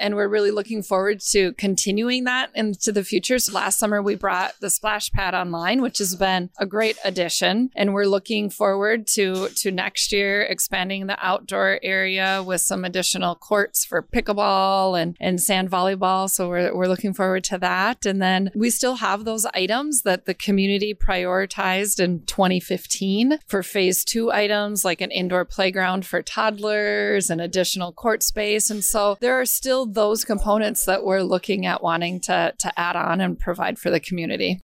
And we're really looking forward to continuing that into the future. So last summer, we brought the splash pad online, which has been a great addition. And we're looking forward to next year expanding the outdoor area with some additional courts for pickleball and sand volleyball. So we're looking forward to that. And then we still have those items that the community prioritized in 2015 for phase 2 items, like an indoor playground for toddlers and additional court space. And so there are still those components that we're looking at wanting to add on and provide for the community.